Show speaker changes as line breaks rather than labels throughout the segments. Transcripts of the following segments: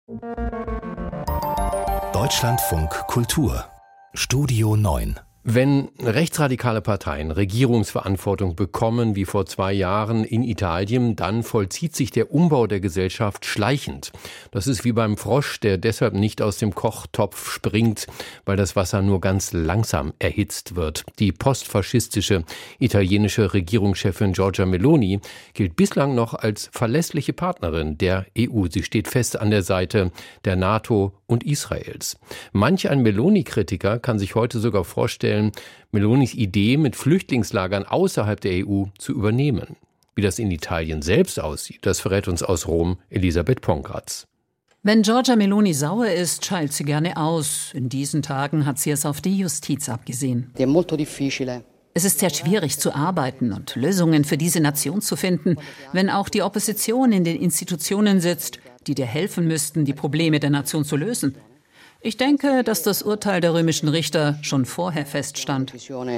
Deutschlandfunk Kultur Studio 9.
Wenn rechtsradikale Parteien Regierungsverantwortung bekommen, wie vor 2 Jahren in Italien, dann vollzieht sich der Umbau der Gesellschaft schleichend. Das ist wie beim Frosch, der deshalb nicht aus dem Kochtopf springt, weil das Wasser nur ganz langsam erhitzt wird. Die postfaschistische italienische Regierungschefin Giorgia Meloni gilt bislang noch als verlässliche Partnerin der EU. Sie steht fest an der Seite der NATO und Israels. Manch ein Meloni-Kritiker kann sich heute sogar vorstellen, Melonis Idee, mit Flüchtlingslagern außerhalb der EU zu übernehmen. Wie das in Italien selbst aussieht, das verrät uns aus Rom Elisabeth Pongratz.
Wenn Giorgia Meloni sauer ist, schalt sie gerne aus. In diesen Tagen hat sie es auf die Justiz abgesehen. Es ist sehr schwierig zu arbeiten und Lösungen für diese Nation zu finden, wenn auch die Opposition in den Institutionen sitzt, die dir helfen müssten, die Probleme der Nation zu lösen. Ich denke, dass das Urteil der römischen Richter schon vorher feststand.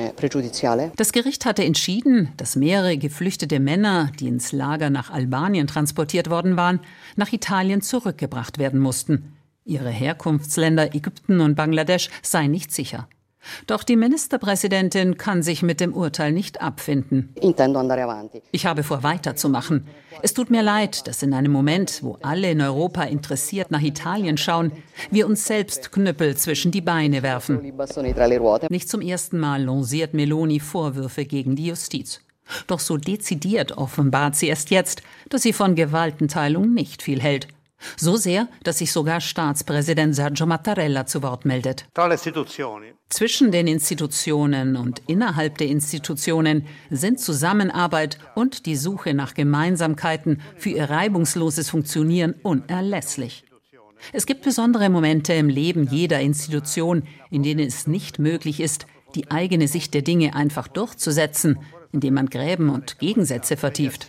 Das Gericht hatte entschieden, dass mehrere geflüchtete Männer, die ins Lager nach Albanien transportiert worden waren, nach Italien zurückgebracht werden mussten. Ihre Herkunftsländer Ägypten und Bangladesch seien nicht sicher. Doch die Ministerpräsidentin kann sich mit dem Urteil nicht abfinden. Ich habe vor, weiterzumachen. Es tut mir leid, dass in einem Moment, wo alle in Europa interessiert nach Italien schauen, wir uns selbst Knüppel zwischen die Beine werfen. Nicht zum ersten Mal lanciert Meloni Vorwürfe gegen die Justiz. Doch so dezidiert offenbart sie erst jetzt, dass sie von Gewaltenteilung nicht viel hält. So sehr, dass sich sogar Staatspräsident Sergio Mattarella zu Wort meldet. Zwischen den Institutionen und innerhalb der Institutionen sind Zusammenarbeit und die Suche nach Gemeinsamkeiten für ihr reibungsloses Funktionieren unerlässlich. Es gibt besondere Momente im Leben jeder Institution, in denen es nicht möglich ist, die eigene Sicht der Dinge einfach durchzusetzen, indem man Gräben und Gegensätze vertieft.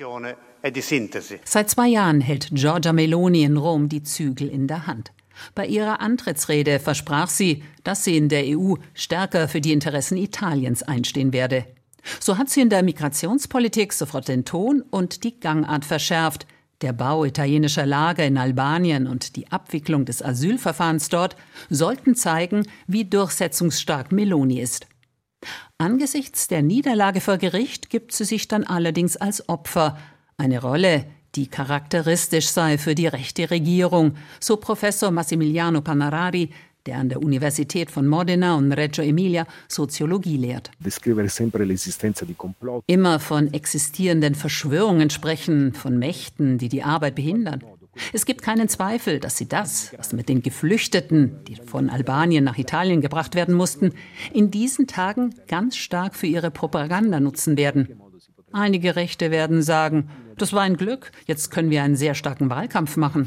Seit 2 Jahren hält Giorgia Meloni in Rom die Zügel in der Hand. Bei ihrer Antrittsrede versprach sie, dass sie in der EU stärker für die Interessen Italiens einstehen werde. So hat sie in der Migrationspolitik sofort den Ton und die Gangart verschärft. Der Bau italienischer Lager in Albanien und die Abwicklung des Asylverfahrens dort sollten zeigen, wie durchsetzungsstark Meloni ist. Angesichts der Niederlage vor Gericht gibt sie sich dann allerdings als Opfer. Eine Rolle, die charakteristisch sei für die rechte Regierung, so Professor Massimiliano Panarari, der an der Universität von Modena und Reggio Emilia Soziologie lehrt. Immer von existierenden Verschwörungen sprechen, von Mächten, die die Arbeit behindern. Es gibt keinen Zweifel, dass sie das, was mit den Geflüchteten, die von Albanien nach Italien gebracht werden mussten, in diesen Tagen ganz stark für ihre Propaganda nutzen werden. Einige Rechte werden sagen, das war ein Glück, jetzt können wir einen sehr starken Wahlkampf machen.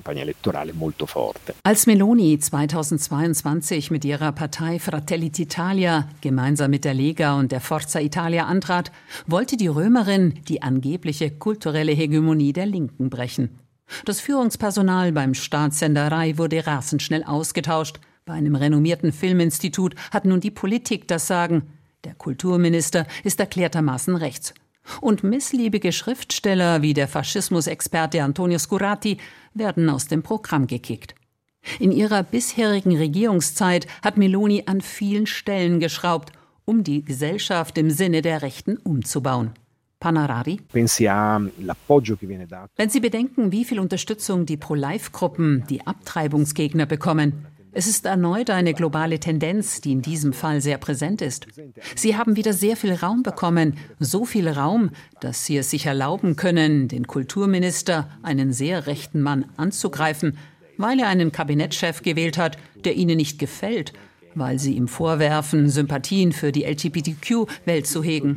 Als Meloni 2022 mit ihrer Partei Fratelli d'Italia gemeinsam mit der Lega und der Forza Italia antrat, wollte die Römerin die angebliche kulturelle Hegemonie der Linken brechen. Das Führungspersonal beim Staatssender Rai wurde rasend schnell ausgetauscht. Bei einem renommierten Filminstitut hat nun die Politik das Sagen. Der Kulturminister ist erklärtermaßen rechts. Und missliebige Schriftsteller wie der Faschismusexperte Antonio Scurati werden aus dem Programm gekickt. In ihrer bisherigen Regierungszeit hat Meloni an vielen Stellen geschraubt, um die Gesellschaft im Sinne der Rechten umzubauen. Panarari? Wenn Sie bedenken, wie viel Unterstützung die Pro-Life-Gruppen, die Abtreibungsgegner bekommen, es ist erneut eine globale Tendenz, die in diesem Fall sehr präsent ist. Sie haben wieder sehr viel Raum bekommen, so viel Raum, dass Sie es sich erlauben können, den Kulturminister, einen sehr rechten Mann, anzugreifen, weil er einen Kabinettschef gewählt hat, der Ihnen nicht gefällt, weil Sie ihm vorwerfen, Sympathien für die LGBTQ-Welt zu hegen.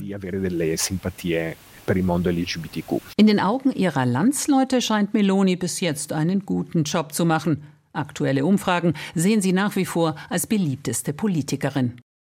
In den Augen ihrer Landsleute scheint Meloni bis jetzt einen guten Job zu machen. Aktuelle Umfragen sehen sie nach wie vor als beliebteste Politikerin.